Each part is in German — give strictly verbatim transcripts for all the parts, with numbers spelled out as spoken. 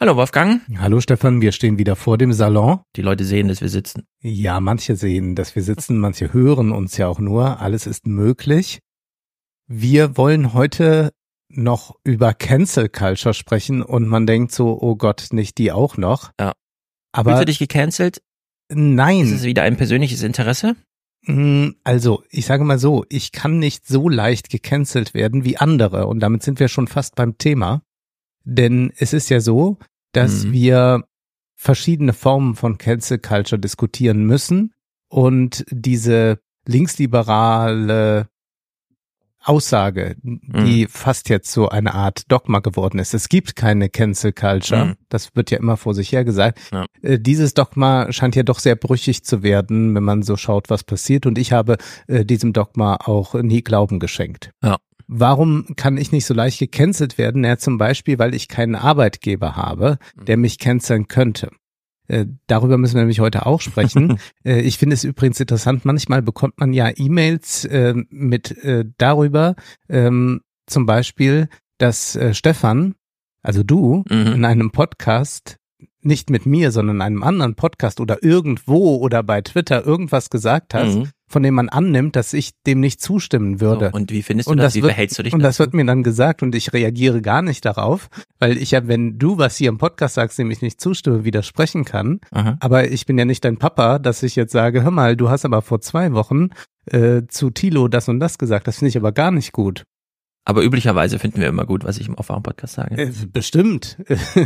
Hallo Wolfgang. Hallo Stefan, wir stehen wieder vor dem Salon. Die Leute sehen, dass wir sitzen. Ja, manche sehen, dass wir sitzen, manche hören uns ja auch nur. Alles ist möglich. Wir wollen heute noch über Cancel Culture sprechen und man denkt so, oh Gott, nicht die auch noch. Ja. Aber Fühlst du dich gecancelt? Nein. Ist es wieder ein persönliches Interesse? Also, ich sage mal so, ich kann nicht so leicht gecancelt werden wie andere und damit sind wir schon fast beim Thema. Denn es ist ja so, dass mhm. wir verschiedene Formen von Cancel Culture diskutieren müssen und diese linksliberale Aussage, die mhm. fast jetzt so eine Art Dogma geworden ist. Es gibt keine Cancel Culture, mhm. das wird ja immer vor sich her gesagt. Ja. Äh, dieses Dogma scheint ja doch sehr brüchig zu werden, wenn man so schaut, was passiert. Und ich habe äh, diesem Dogma auch nie Glauben geschenkt. Ja. Warum kann ich nicht so leicht gecancelt werden? Ja, zum Beispiel, weil ich keinen Arbeitgeber habe, der mich canceln könnte. Äh, darüber müssen wir nämlich heute auch sprechen. äh, ich finde es übrigens interessant, manchmal bekommt man ja E-Mails äh, mit äh, darüber, ähm, zum Beispiel, dass äh, Stefan, also du, mhm. in einem Podcast, nicht mit mir, sondern in einem anderen Podcast oder irgendwo oder bei Twitter irgendwas gesagt hast, mhm. von dem man annimmt, dass ich dem nicht zustimmen würde. So, und wie findest du und das? das? Wie wird, verhältst du dich Und dazu? das wird mir dann gesagt und ich reagiere gar nicht darauf, weil ich ja, wenn du was hier im Podcast sagst, dem ich nicht zustimme, widersprechen kann. Aha. Aber ich bin ja nicht dein Papa, dass ich jetzt sage, hör mal, du hast aber vor zwei Wochen äh, zu Thilo das und das gesagt. Das finde ich aber gar nicht gut. Aber üblicherweise finden wir immer gut, was ich im Aufwachen-Podcast sage. Äh, bestimmt.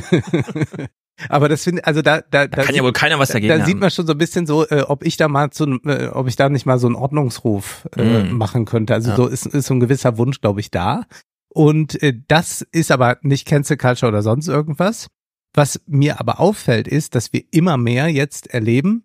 Aber das finde, also da, da, da kann ja wohl keiner was dagegen Da, da haben. sieht man schon so ein bisschen so, äh, ob ich da mal zu, äh, ob ich da nicht mal so einen Ordnungsruf äh, mm. machen könnte. Also ja. so ist, ist so ein gewisser Wunsch, glaube ich, da. Und äh, das ist aber nicht Cancel Culture oder sonst irgendwas. Was mir aber auffällt, ist, dass wir immer mehr jetzt erleben,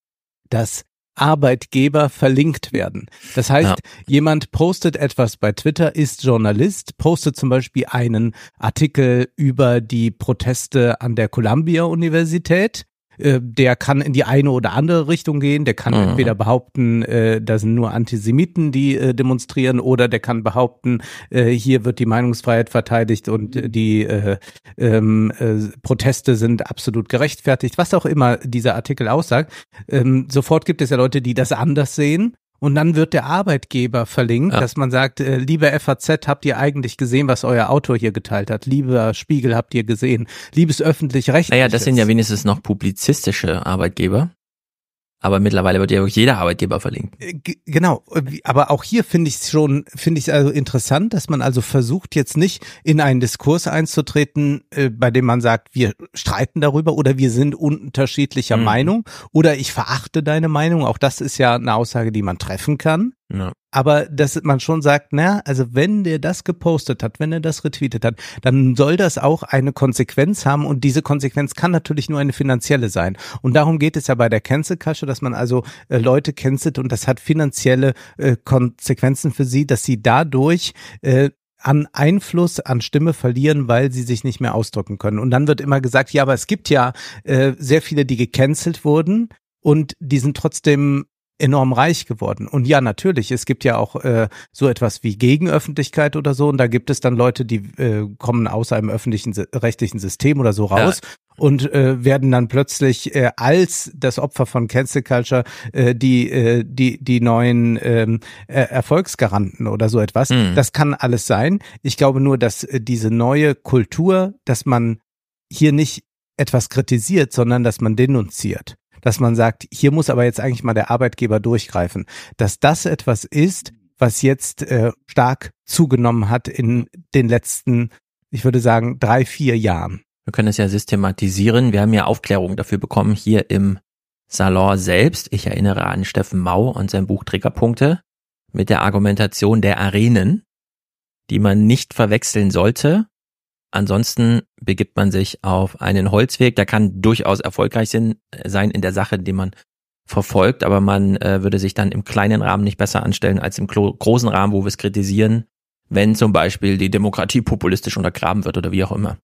dass Arbeitgeber verlinkt werden. Das heißt, ja. jemand postet etwas bei Twitter, ist Journalist, postet zum Beispiel einen Artikel über die Proteste an der Columbia-Universität. Äh, der kann in die eine oder andere Richtung gehen. Der kann mhm. entweder behaupten, äh, da sind nur Antisemiten, die äh, demonstrieren, oder der kann behaupten, äh, hier wird die Meinungsfreiheit verteidigt und äh, die äh, ähm, äh, Proteste sind absolut gerechtfertigt. Was auch immer dieser Artikel aussagt. Ähm, sofort gibt es ja Leute, die das anders sehen. Und dann wird der Arbeitgeber verlinkt, ja. dass man sagt, äh, liebe F A Z, habt ihr eigentlich gesehen, was euer Autor hier geteilt hat? Lieber Spiegel, habt ihr gesehen? Liebes Öffentlich-Rechtliches. Naja, das sind ja wenigstens noch publizistische Arbeitgeber. Aber mittlerweile wird ja wirklich jeder Arbeitgeber verlinkt. G- genau, aber auch hier finde ich es schon, finde ich es also interessant, dass man also versucht, jetzt nicht in einen Diskurs einzutreten, äh, bei dem man sagt, wir streiten darüber oder wir sind unterschiedlicher mhm. Meinung oder ich verachte deine Meinung. Auch das ist ja eine Aussage, die man treffen kann. Ja. Aber dass man schon sagt, na, also wenn der das gepostet hat, wenn er das retweetet hat, dann soll das auch eine Konsequenz haben und diese Konsequenz kann natürlich nur eine finanzielle sein. Und darum geht es ja bei der Cancel Culture, dass man also äh, Leute cancelt und das hat finanzielle äh, Konsequenzen für sie, dass sie dadurch äh, an Einfluss, an Stimme verlieren, weil sie sich nicht mehr ausdrücken können. Und dann wird immer gesagt, ja, aber es gibt ja äh, sehr viele, die gecancelt wurden und die sind trotzdem enorm reich geworden. Und ja, natürlich, es gibt ja auch äh, so etwas wie Gegenöffentlichkeit oder so und da gibt es dann Leute, die äh, kommen aus einem öffentlichen, rechtlichen System oder so raus ja. und äh, werden dann plötzlich äh, als das Opfer von Cancel Culture äh, die äh, die die neuen ähm, äh, Erfolgsgaranten oder so etwas. Mhm. Das kann alles sein. Ich glaube nur, dass äh, diese neue Kultur, dass man hier nicht etwas kritisiert, sondern dass man denunziert. Dass man sagt, hier muss aber jetzt eigentlich mal der Arbeitgeber durchgreifen. Dass das etwas ist, was jetzt äh, stark zugenommen hat in den letzten, ich würde sagen, drei, vier Jahren. Wir können es ja systematisieren. Wir haben ja Aufklärung dafür bekommen hier im Salon selbst. Ich erinnere an Steffen Mau und sein Buch Triggerpunkte mit der Argumentation der Arenen, die man nicht verwechseln sollte. Ansonsten begibt man sich auf einen Holzweg, der kann durchaus erfolgreich sein in der Sache, die man verfolgt, aber man äh, würde sich dann im kleinen Rahmen nicht besser anstellen als im klo- großen Rahmen, wo wir es kritisieren, wenn zum Beispiel die Demokratie populistisch untergraben wird oder wie auch immer.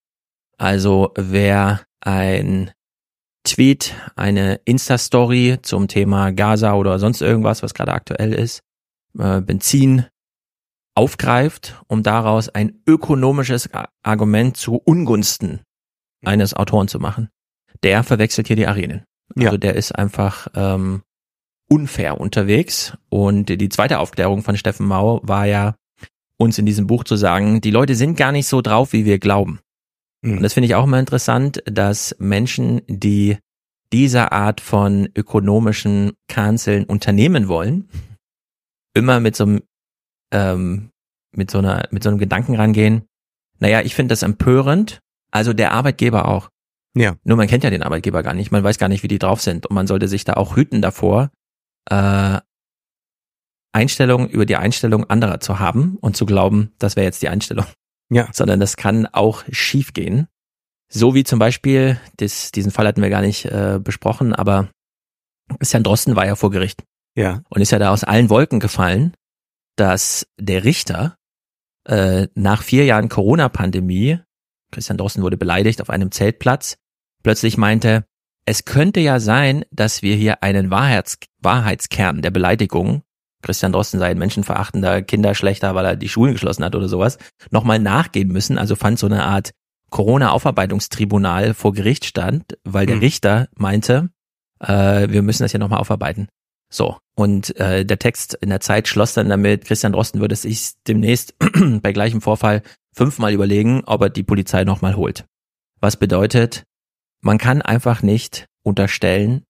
Also wer ein Tweet, eine Insta-Story zum Thema Gaza oder sonst irgendwas, was gerade aktuell ist, äh, Benzin, aufgreift, um daraus ein ökonomisches Argument zu Ungunsten eines Autoren zu machen. Der verwechselt hier die Arenen. Also Ja. der ist einfach ähm, unfair unterwegs. Und die zweite Aufklärung von Steffen Mau war ja, uns in diesem Buch zu sagen, die Leute sind gar nicht so drauf, wie wir glauben. Mhm. Und das finde ich auch immer interessant, dass Menschen, die dieser Art von ökonomischen Canceln unternehmen wollen, immer mit so einem ähm, mit so einer mit so einem Gedanken rangehen. Naja, ich finde das empörend. Also der Arbeitgeber auch. Ja. Nur man kennt ja den Arbeitgeber gar nicht. Man weiß gar nicht, wie die drauf sind. Und man sollte sich da auch hüten davor, äh, Einstellungen über die Einstellung anderer zu haben und zu glauben, das wäre jetzt die Einstellung. Ja. Sondern das kann auch schief gehen. So wie zum Beispiel, das, diesen Fall hatten wir gar nicht äh, besprochen, aber Christian Drosten war ja vor Gericht Ja. und ist ja da aus allen Wolken gefallen, dass der Richter äh, nach vier Jahren Corona-Pandemie, Christian Drosten wurde beleidigt auf einem Zeltplatz, plötzlich meinte, es könnte ja sein, dass wir hier einen Wahrheits- Wahrheitskern der Beleidigung, Christian Drosten sei ein menschenverachtender Kinderschlechter, weil er die Schulen geschlossen hat oder sowas, nochmal nachgehen müssen. Also fand so eine Art Corona-Aufarbeitungstribunal vor Gericht stand, weil der Mhm. Richter meinte, äh, wir müssen das ja nochmal aufarbeiten. So, und äh, der Text in der Zeit schloss dann damit, Christian Drosten würde es sich demnächst bei gleichem Vorfall fünfmal überlegen, ob er die Polizei nochmal holt. Was bedeutet, man kann einfach nicht unterstellen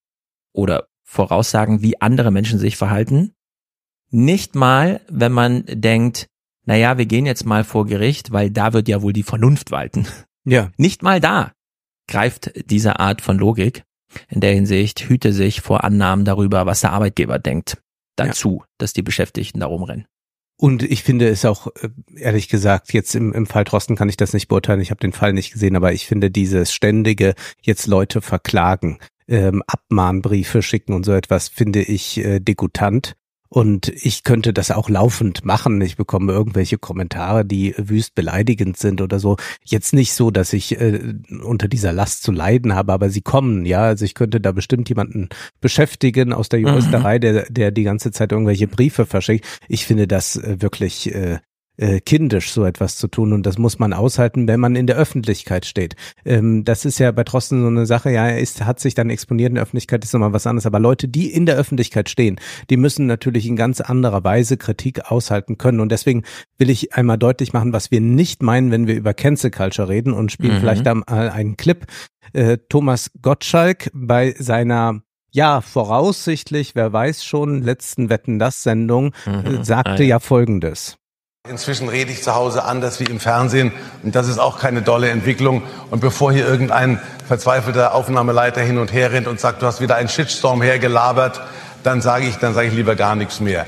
oder voraussagen, wie andere Menschen sich verhalten. Nicht mal, wenn man denkt, naja, wir gehen jetzt mal vor Gericht, weil da wird ja wohl die Vernunft walten. Ja. Nicht mal da greift diese Art von Logik. In der Hinsicht hüte sich vor Annahmen darüber, was der Arbeitgeber denkt, dazu, dass die Beschäftigten da rumrennen. Und ich finde es auch, äh, ehrlich gesagt, jetzt im, im Fall Drosten kann ich das nicht beurteilen, ich habe den Fall nicht gesehen, aber ich finde dieses ständige jetzt Leute verklagen, ähm, Abmahnbriefe schicken und so etwas, finde ich äh, degutant. Und ich könnte das auch laufend machen. Ich bekomme irgendwelche Kommentare, die wüst beleidigend sind oder so. Jetzt nicht so, dass ich äh, unter dieser Last zu leiden habe, aber sie kommen, ja. Also ich könnte da bestimmt jemanden beschäftigen aus der Juristerei, mhm. der, der die ganze Zeit irgendwelche Briefe verschickt. Ich finde das äh, wirklich äh, äh, kindisch, so etwas zu tun. Und das muss man aushalten, wenn man in der Öffentlichkeit steht. Ähm, das ist ja bei Drosten so eine Sache, ja, er ist, hat sich dann exponiert in der Öffentlichkeit, ist nochmal was anderes. Aber Leute, die in der Öffentlichkeit stehen, die müssen natürlich in ganz anderer Weise Kritik aushalten können. Und deswegen will ich einmal deutlich machen, was wir nicht meinen, wenn wir über Cancel Culture reden und spielen mhm. vielleicht da mal einen Clip. Äh, Thomas Gottschalk bei seiner ja, voraussichtlich, wer weiß schon, letzten Wetten-das-Sendung mhm. äh, sagte ah, ja. ja Folgendes. Inzwischen rede ich zu Hause anders wie im Fernsehen und das ist auch keine dolle Entwicklung. Und bevor hier irgendein verzweifelter Aufnahmeleiter hin und her rennt und sagt, du hast wieder einen Shitstorm hergelabert, dann sage ich, dann sage ich lieber gar nichts mehr.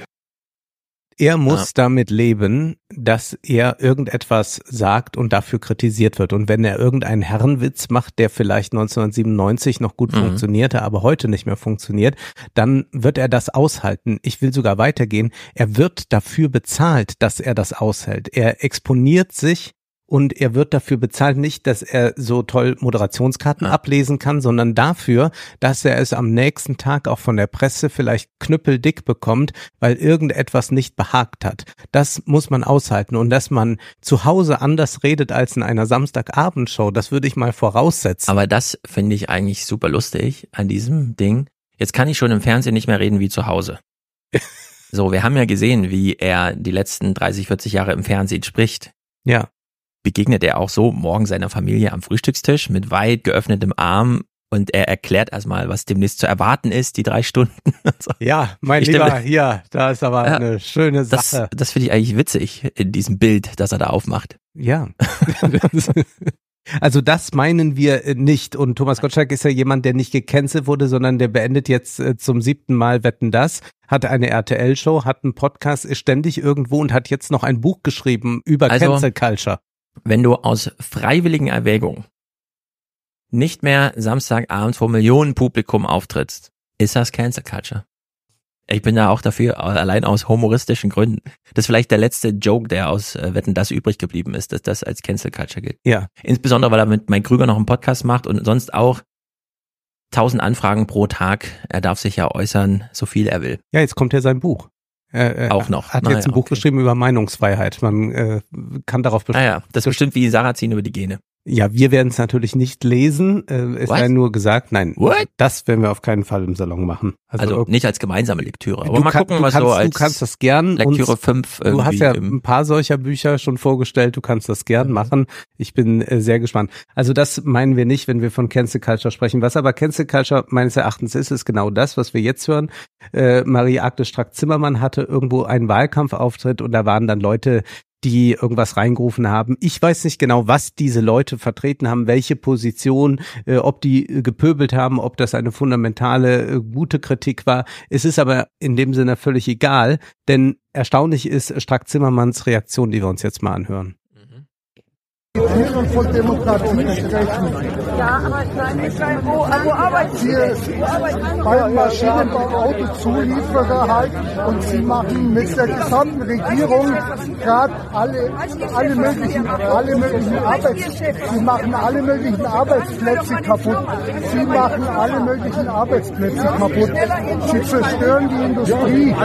Er muss ja. damit leben, dass er irgendetwas sagt und dafür kritisiert wird. Und wenn er irgendeinen Herrenwitz macht, der vielleicht neunzehnhundertsiebenundneunzig noch gut mhm. funktionierte, aber heute nicht mehr funktioniert, dann wird er das aushalten. Ich will sogar weitergehen. Er wird dafür bezahlt, dass er das aushält. Er exponiert sich und er wird dafür bezahlt, nicht, dass er so toll Moderationskarten ja. ablesen kann, sondern dafür, dass er es am nächsten Tag auch von der Presse vielleicht knüppeldick bekommt, weil irgendetwas nicht behagt hat. Das muss man aushalten. Und dass man zu Hause anders redet als in einer Samstagabendshow, das würde ich mal voraussetzen. Aber das finde ich eigentlich super lustig an diesem Ding. Jetzt kann ich schon im Fernsehen nicht mehr reden wie zu Hause. So, wir haben ja gesehen, wie er die letzten dreißig, vierzig Jahre im Fernsehen spricht. Ja. Begegnet er auch so morgen seiner Familie am Frühstückstisch mit weit geöffnetem Arm und er erklärt erstmal, was demnächst zu erwarten ist, die drei Stunden. So. Ja, mein ich Lieber, stimme, hier, da ist aber ja, eine schöne Das, Sache. das finde ich eigentlich witzig in diesem Bild, das er da aufmacht. Ja. Also das meinen wir nicht. Und Thomas Gottschalk ist ja jemand, der nicht gecancelt wurde, sondern der beendet jetzt äh, zum siebten Mal Wetten, das, hat eine R T L-Show, hat einen Podcast, ist ständig irgendwo und hat jetzt noch ein Buch geschrieben über also, Cancel Culture. Wenn du aus freiwilligen Erwägungen nicht mehr Samstagabend vor Millionenpublikum auftrittst, ist das Cancel Culture. Ich bin da auch dafür, allein aus humoristischen Gründen. Das ist vielleicht der letzte Joke, der aus äh, Wetten, das übrig geblieben ist, dass das als Cancel Culture gilt. Ja. Insbesondere, weil er mit Mike Krüger noch einen Podcast macht und sonst auch tausend Anfragen pro Tag. Er darf sich ja äußern, so viel er will. Ja, jetzt kommt ja sein Buch. Er, auch noch. Hat naja, jetzt ein Buch okay. geschrieben über Meinungsfreiheit. Man äh, kann darauf bestimmt. Ah ja, das ist bestimmt wie Sarrazin über die Gene. Ja, wir werden es natürlich nicht lesen. Äh, es sei nur gesagt, nein, What? das werden wir auf keinen Fall im Salon machen. Also, also nicht als gemeinsame Lektüre, aber du mal kann, gucken, was kannst, so als du kannst das gern Lektüre fünf irgendwie. Du hast ja ein paar solcher Bücher schon vorgestellt, du kannst das gern mhm. machen. Ich bin äh, sehr gespannt. Also das meinen wir nicht, wenn wir von Cancel Culture sprechen. Was aber Cancel Culture meines Erachtens ist, ist genau das, was wir jetzt hören. Äh, Marie-Agnes Strack-Zimmermann hatte irgendwo einen Wahlkampfauftritt und da waren dann Leute, die irgendwas reingerufen haben. Ich weiß nicht genau, was diese Leute vertreten haben, welche Position, äh, ob die äh, gepöbelt haben, ob das eine fundamentale, äh, gute Kritik war. Es ist aber in dem Sinne völlig egal, denn erstaunlich ist Strack-Zimmermanns Reaktion, die wir uns jetzt mal anhören. Und von Demokratie sprechen. Ja, aber nein, ich weiß, wo, wo arbeiten Sie? Beim Maschinenbau, Autozulieferer halt, und sie machen mit der gesamten Regierung gerade alle, alle möglichen, alle möglichen Arbeits, sie machen alle möglichen Arbeitsplätze kaputt. Sie machen alle möglichen Arbeitsplätze kaputt. Sie zerstören die Industrie.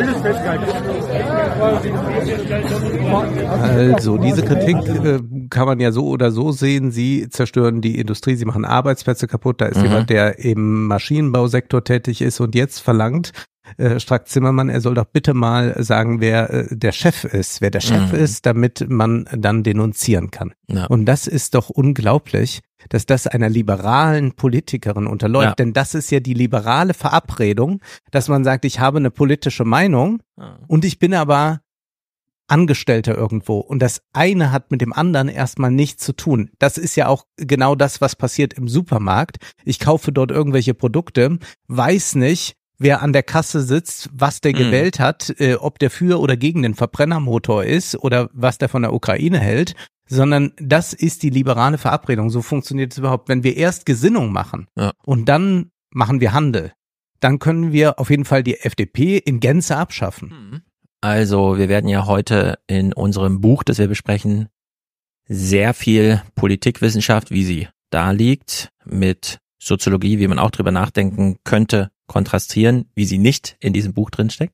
Also diese Kritik äh, kann man ja so oder so sehen. Sie zerstören die Industrie, sie machen Arbeitsplätze kaputt. Da ist mhm. jemand, der im Maschinenbausektor tätig ist und jetzt verlangt äh, Strack-Zimmermann, er soll doch bitte mal sagen, wer äh, der Chef ist, wer der Chef mhm. ist, damit man dann denunzieren kann. Ja. Und das ist doch unglaublich, dass das einer liberalen Politikerin unterläuft. Ja. Denn das ist ja die liberale Verabredung, dass man sagt, ich habe eine politische Meinung ja. und ich bin aber Angestellter irgendwo. Und das eine hat mit dem anderen erstmal nichts zu tun. Das ist ja auch genau das, was passiert im Supermarkt. Ich kaufe dort irgendwelche Produkte, weiß nicht, wer an der Kasse sitzt, was der mhm. gewählt hat, äh, ob der für oder gegen den Verbrennermotor ist oder was der von der Ukraine hält, sondern das ist die liberale Verabredung. So funktioniert es überhaupt. Wenn wir erst Gesinnung machen ja. und dann machen wir Handel, dann können wir auf jeden Fall die F D P in Gänze abschaffen. Mhm. Also wir werden ja heute in unserem Buch, das wir besprechen, sehr viel Politikwissenschaft, wie sie da liegt, mit Soziologie, wie man auch drüber nachdenken könnte, kontrastieren, wie sie nicht in diesem Buch drinsteckt.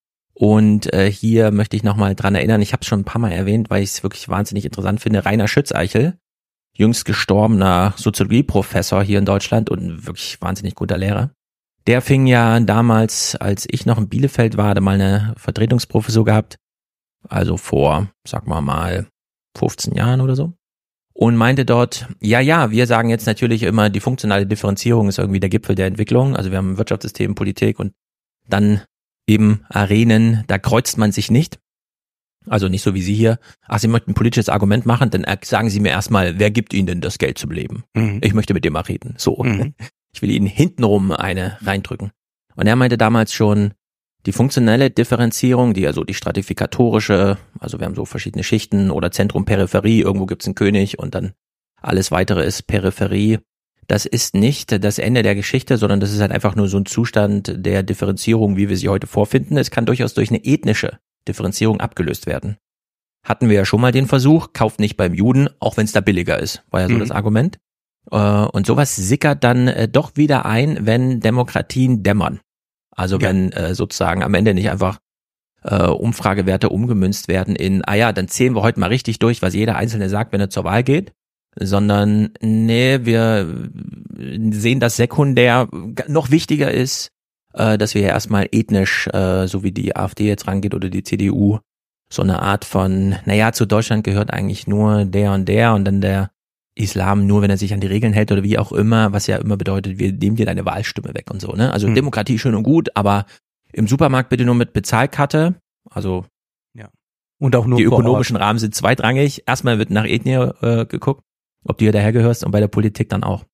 Und äh, hier möchte ich nochmal dran erinnern, ich habe es schon ein paar Mal erwähnt, weil ich es wirklich wahnsinnig interessant finde, Rainer Schützeichel, jüngst gestorbener Soziologieprofessor hier in Deutschland und ein wirklich wahnsinnig guter Lehrer. Der fing ja damals, als ich noch in Bielefeld war, da mal eine Vertretungsprofessur gehabt, also vor, sag mal mal, fünfzehn Jahren oder so, und meinte dort, ja, ja, wir sagen jetzt natürlich immer, die funktionale Differenzierung ist irgendwie der Gipfel der Entwicklung, also wir haben ein Wirtschaftssystem, Politik und dann eben Arenen, da kreuzt man sich nicht, also nicht so wie Sie hier, ach, Sie möchten ein politisches Argument machen, dann sagen Sie mir erstmal, wer gibt Ihnen denn das Geld zum Leben? Mhm. Ich möchte mit dem mal reden, so. Mhm. Ich will Ihnen hintenrum eine reindrücken. Und er meinte damals schon, die funktionelle Differenzierung, die also die stratifikatorische, also wir haben so verschiedene Schichten oder Zentrum, Peripherie, irgendwo gibt's einen König und dann alles weitere ist Peripherie. Das ist nicht das Ende der Geschichte, sondern das ist halt einfach nur so ein Zustand der Differenzierung, wie wir sie heute vorfinden. Es kann durchaus durch eine ethnische Differenzierung abgelöst werden. Hatten wir ja schon mal den Versuch, kauft nicht beim Juden, auch wenn es da billiger ist, war ja so mhm. das Argument. Und sowas sickert dann äh, doch wieder ein, wenn Demokratien dämmern. Also ja. wenn äh, sozusagen am Ende nicht einfach äh, Umfragewerte umgemünzt werden in, ah ja, dann zählen wir heute mal richtig durch, was jeder Einzelne sagt, wenn er zur Wahl geht, sondern nee, wir sehen, dass sekundär noch wichtiger ist, äh, dass wir ja erstmal ethnisch, äh, so wie die AfD jetzt rangeht oder die C D U, so eine Art von, naja, zu Deutschland gehört eigentlich nur der und der und dann der Islam nur, wenn er sich an die Regeln hält oder wie auch immer, was ja immer bedeutet, wir nehmen dir deine Wahlstimme weg und so, ne? Also hm. Demokratie schön und gut, aber im Supermarkt bitte nur mit Bezahlkarte, also ja. Und auch nur die ökonomischen Rahmen sind zweitrangig. Erstmal wird nach Ethnie äh, geguckt, ob du hier dahergehörst und bei der Politik dann auch.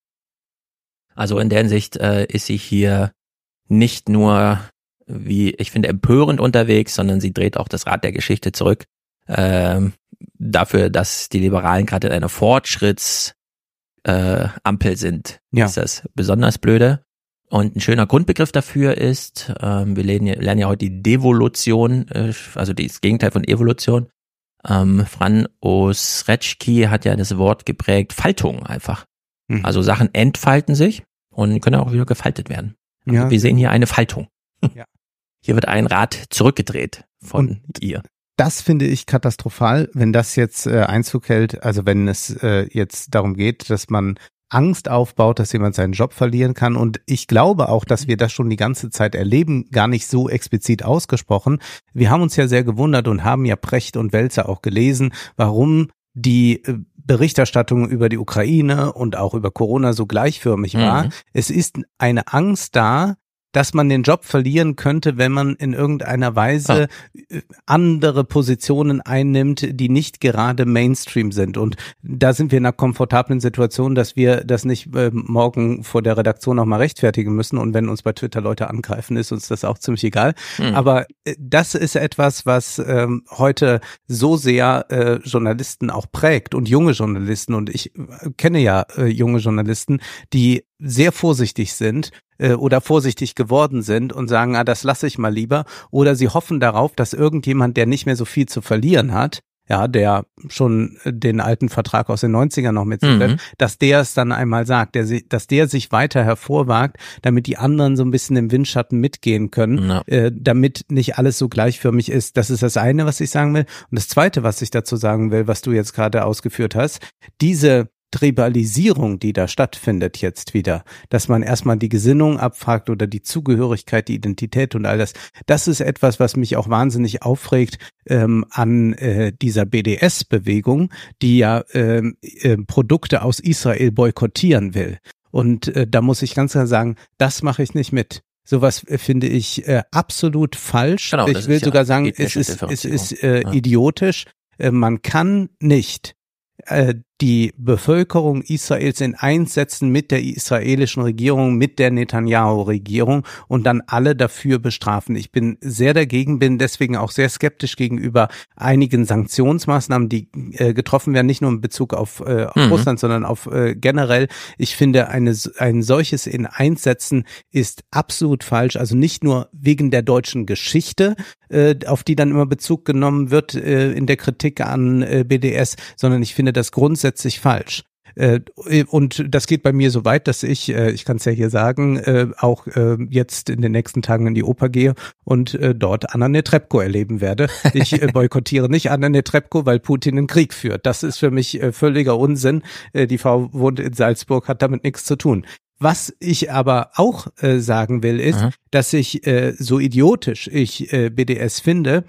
Also in der Hinsicht äh, ist sie hier nicht nur, wie ich finde, empörend unterwegs, sondern sie dreht auch das Rad der Geschichte zurück. Ähm, dafür, dass die Liberalen gerade in einer Fortschrittsampel äh, sind, ja. ist das besonders blöde. Und ein schöner Grundbegriff dafür ist, ähm, wir lernen ja, lernen ja heute die Devolution, äh, also das Gegenteil von Evolution. Ähm, Fran Osrecki hat ja das Wort geprägt, Faltung einfach. Mhm. Also Sachen entfalten sich und können auch wieder gefaltet werden. Also ja. Wir sehen hier eine Faltung. Ja. Hier wird ein Rad zurückgedreht von und ihr. das finde ich katastrophal, wenn das jetzt äh, Einzug hält, also wenn es äh, jetzt darum geht, dass man Angst aufbaut, dass jemand seinen Job verlieren kann. Und ich glaube auch, dass wir das schon die ganze Zeit erleben, gar nicht so explizit ausgesprochen. Wir haben uns ja sehr gewundert und haben ja Precht und Wälzer auch gelesen, warum die Berichterstattung über die Ukraine und auch über Corona so gleichförmig war. Mhm. Es ist eine Angst da, dass man den Job verlieren könnte, wenn man in irgendeiner Weise oh. andere Positionen einnimmt, die nicht gerade Mainstream sind. Und da sind wir in einer komfortablen Situation, dass wir das nicht äh, morgen vor der Redaktion noch mal rechtfertigen müssen. Und wenn uns bei Twitter Leute angreifen, ist uns das auch ziemlich egal. Mhm. Aber äh, das ist etwas, was ähm, heute so sehr äh, Journalisten auch prägt und junge Journalisten. Und ich äh, kenne ja äh, junge Journalisten, die sehr vorsichtig sind äh, oder vorsichtig geworden sind und sagen, ah, das lasse ich mal lieber. Oder sie hoffen darauf, dass irgendjemand, der nicht mehr so viel zu verlieren hat, ja, der schon den alten Vertrag aus den neunzigern noch mitzuteilt, mhm. dass der es dann einmal sagt, der, dass der sich weiter hervorwagt, damit die anderen so ein bisschen im Windschatten mitgehen können, ja. äh, damit nicht alles so gleichförmig ist. Das ist das eine, was ich sagen will. Und das zweite, was ich dazu sagen will, was du jetzt gerade ausgeführt hast, diese Tribalisierung, die da stattfindet jetzt wieder, dass man erstmal die Gesinnung abfragt oder die Zugehörigkeit, die Identität und all das, das ist etwas, was mich auch wahnsinnig aufregt ähm, an äh, dieser B D S-Bewegung, die ja äh, äh, Produkte aus Israel boykottieren will. Und äh, da muss ich ganz klar sagen, das mache ich nicht mit. Sowas äh, finde ich äh, absolut falsch. Genau, ich will sogar ja sagen, es ist, es ist äh, ja. idiotisch. Äh, man kann nicht die Bevölkerung Israels in eins setzen mit der israelischen Regierung, mit der Netanyahu-Regierung und dann alle dafür bestrafen. Ich bin sehr dagegen, bin deswegen auch sehr skeptisch gegenüber einigen Sanktionsmaßnahmen, die äh, getroffen werden, nicht nur in Bezug auf, äh, auf mhm. Russland, sondern auf äh, generell. Ich finde, eine, ein solches in eins setzen ist absolut falsch, also nicht nur wegen der deutschen Geschichte, äh, auf die dann immer Bezug genommen wird äh, in der Kritik an äh, B D S, sondern ich finde das grundsätzlich falsch. Äh, und das geht bei mir so weit, dass ich, äh, ich kann es ja hier sagen, äh, auch äh, jetzt in den nächsten Tagen in die Oper gehe und äh, dort Anna Netrebko erleben werde. Ich äh, boykottiere nicht Anna Netrebko, weil Putin einen Krieg führt. Das ist für mich äh, völliger Unsinn. Äh, die Frau wohnt in Salzburg, hat damit nichts zu tun. Was ich aber auch äh, sagen will, ist, Aha. dass ich äh, so idiotisch ich äh, B D S finde,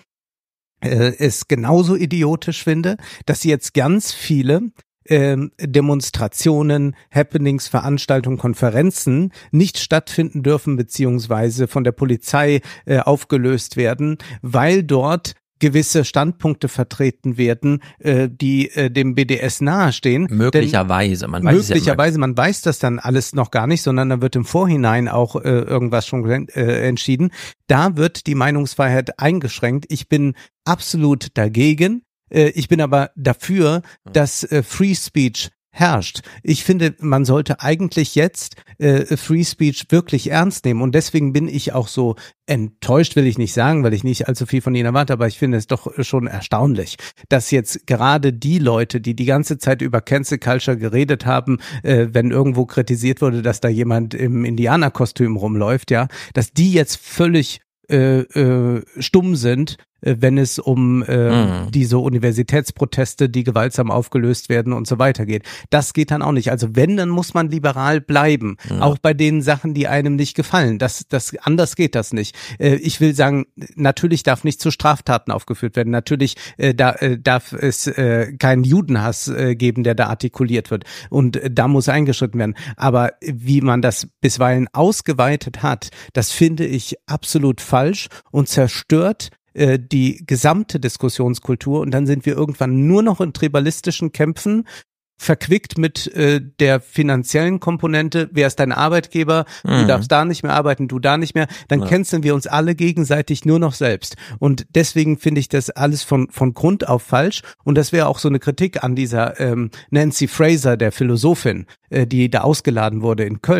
äh, es genauso idiotisch finde, dass jetzt ganz viele ähm, Demonstrationen, Happenings, Veranstaltungen, Konferenzen nicht stattfinden dürfen beziehungsweise von der Polizei äh, aufgelöst werden, weil dort gewisse Standpunkte vertreten werden, äh, die äh, dem B D S nahestehen. Möglicherweise, man weiß Möglicherweise, ja man weiß das dann alles noch gar nicht, sondern da wird im Vorhinein auch äh, irgendwas schon äh, entschieden. Da wird die Meinungsfreiheit eingeschränkt. Ich bin absolut dagegen. Äh, ich bin aber dafür, dass äh, Free Speech herrscht. Ich finde, man sollte eigentlich jetzt äh, Free Speech wirklich ernst nehmen und deswegen bin ich auch so enttäuscht, will ich nicht sagen, weil ich nicht allzu viel von ihnen erwarte, aber ich finde es doch schon erstaunlich, dass jetzt gerade die Leute, die die ganze Zeit über Cancel Culture geredet haben, äh, wenn irgendwo kritisiert wurde, dass da jemand im Indianerkostüm rumläuft, ja, dass die jetzt völlig äh, äh, stumm sind, wenn es um äh, mhm. diese Universitätsproteste, die gewaltsam aufgelöst werden und so weiter geht. Das geht dann auch nicht. Also wenn, dann muss man liberal bleiben. Ja. Auch bei den Sachen, die einem nicht gefallen. Das, das, anders geht das nicht. Äh, ich will sagen, natürlich darf nicht zu Straftaten aufgeführt werden. Natürlich äh, da, äh, darf es äh, keinen Judenhass äh, geben, der da artikuliert wird. Und äh, da muss eingeschritten werden. Aber wie man das bisweilen ausgeweitet hat, das finde ich absolut falsch und zerstört die gesamte Diskussionskultur und dann sind wir irgendwann nur noch in tribalistischen Kämpfen, verquickt mit äh, der finanziellen Komponente, wer ist dein Arbeitgeber, mhm. du darfst da nicht mehr arbeiten, du da nicht mehr, dann ja. canceln wir uns alle gegenseitig nur noch selbst. Und deswegen finde ich das alles von von Grund auf falsch und das wäre auch so eine Kritik an dieser ähm, Nancy Fraser, der Philosophin, äh, die da ausgeladen wurde in Köln.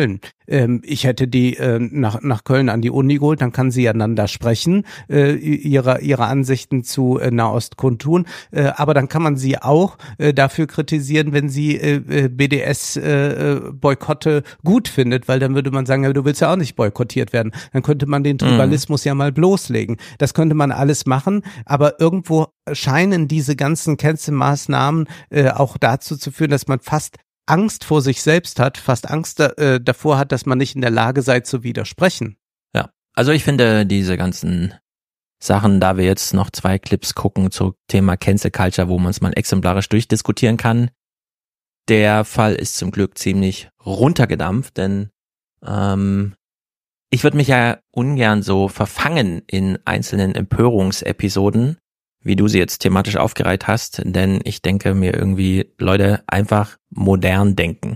ähm, ich hätte die äh, nach, nach Köln an die Uni geholt, dann kann sie ja dann da sprechen, äh, ihre, ihre Ansichten zu äh, Nahost kundtun, äh, aber dann kann man sie auch äh, dafür kritisieren, wenn sie äh, B D S-Boykotte äh, gut findet, weil dann würde man sagen, ja, du willst ja auch nicht boykottiert werden. Dann könnte man den Tribalismus mhm. ja mal bloßlegen. Das könnte man alles machen, aber irgendwo scheinen diese ganzen Cancel-Maßnahmen äh, auch dazu zu führen, dass man fast Angst vor sich selbst hat, fast Angst da, äh, davor hat, dass man nicht in der Lage sei zu widersprechen. Ja, also ich finde diese ganzen Sachen, da wir jetzt noch zwei Clips gucken zum Thema Cancel Culture, wo man es mal exemplarisch durchdiskutieren kann, der Fall ist zum Glück ziemlich runtergedampft, denn ähm, ich würde mich ja ungern so verfangen in einzelnen Empörungsepisoden, wie du sie jetzt thematisch aufgereiht hast, denn ich denke mir irgendwie, Leute, einfach modern denken.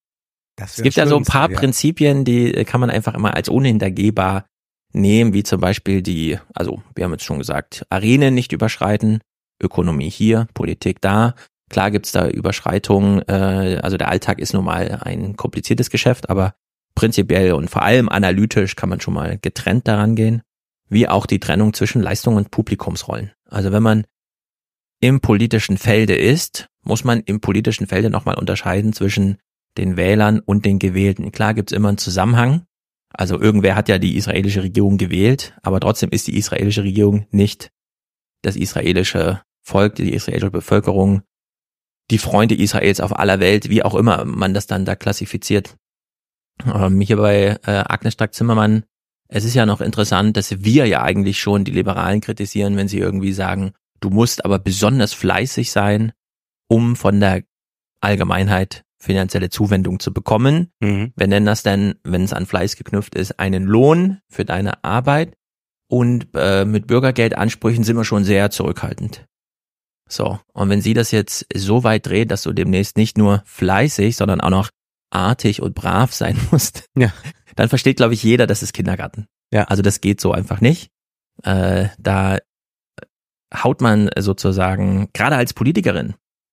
Es gibt ja so ein paar ja. Prinzipien, die kann man einfach immer als unhintergehbar nehmen, wie zum Beispiel die, also wir haben jetzt schon gesagt, Arenen nicht überschreiten, Ökonomie hier, Politik da. Klar gibt's da Überschreitungen, äh, also der Alltag ist nun mal ein kompliziertes Geschäft, aber prinzipiell und vor allem analytisch kann man schon mal getrennt daran gehen, wie auch die Trennung zwischen Leistung und Publikumsrollen. Also wenn man im politischen Felde ist, muss man im politischen Felde nochmal unterscheiden zwischen den Wählern und den Gewählten. Klar gibt's immer einen Zusammenhang, also irgendwer hat ja die israelische Regierung gewählt, aber trotzdem ist die israelische Regierung nicht das israelische Volk, die israelische Bevölkerung, die Freunde Israels auf aller Welt, wie auch immer man das dann da klassifiziert. Ähm, hier bei äh, Agnes Strack-Zimmermann, es ist ja noch interessant, dass wir ja eigentlich schon die Liberalen kritisieren, wenn sie irgendwie sagen, du musst aber besonders fleißig sein, um von der Allgemeinheit finanzielle Zuwendung zu bekommen. Mhm. Wir nennen das dann, wenn es an Fleiß geknüpft ist, einen Lohn für deine Arbeit. Und äh, mit Bürgergeldansprüchen sind wir schon sehr zurückhaltend. So, und wenn sie das jetzt so weit dreht, dass du demnächst nicht nur fleißig, sondern auch noch artig und brav sein musst, ja. dann versteht, glaube ich, jeder, das ist Kindergarten. Ja. Also das geht so einfach nicht. Äh, da haut man sozusagen, gerade als Politikerin,